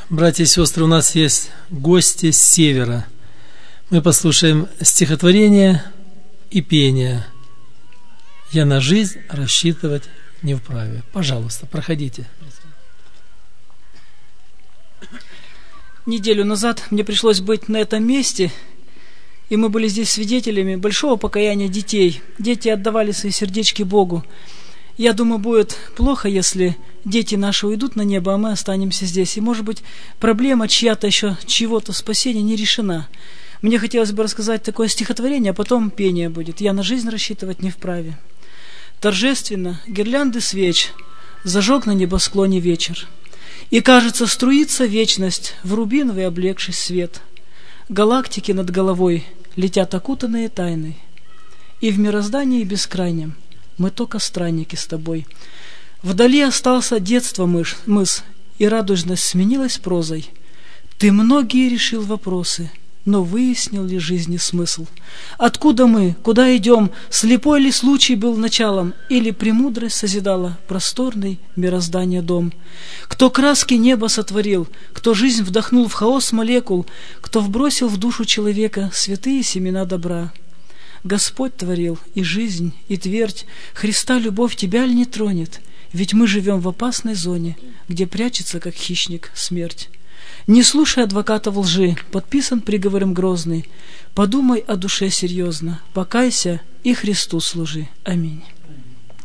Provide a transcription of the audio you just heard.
Братья и сестры, у нас есть гости с севера. Мы послушаем стихотворение и пение. «Я на жизнь рассчитывать не вправе». Пожалуйста, проходите. Неделю назад мне пришлось быть на этом месте, и мы были здесь свидетелями большого покаяния детей. Дети отдавали свои сердечки Богу. Я думаю, будет плохо, если дети наши уйдут на небо, а мы останемся здесь. И, может быть, проблема чья-то еще, чьего-то спасения не решена. Мне хотелось бы рассказать такое стихотворение, а потом пение будет. «Я на жизнь рассчитывать не вправе». Торжественно гирлянды свеч зажег на небосклоне вечер. И, кажется, струится вечность в рубиновый облегший свет. Галактики над головой летят окутанные тайной. И в мироздании бескрайнем мы только странники с тобой. Вдали остался детства мыс, и радужность сменилась прозой. Ты многие решил вопросы, но выяснил ли жизни смысл? Откуда мы, куда идем, слепой ли случай был началом, или премудрость созидала просторный мироздания дом? Кто краски неба сотворил, кто жизнь вдохнул в хаос молекул, кто вбросил в душу человека святые семена добра? Господь творил и жизнь, и твердь, Христа любовь тебя ли не тронет? Ведь мы живем в опасной зоне, где прячется, как хищник, смерть. Не слушай адвокатов лжи, подписан приговором грозный. Подумай о душе серьезно, покайся и Христу служи. Аминь.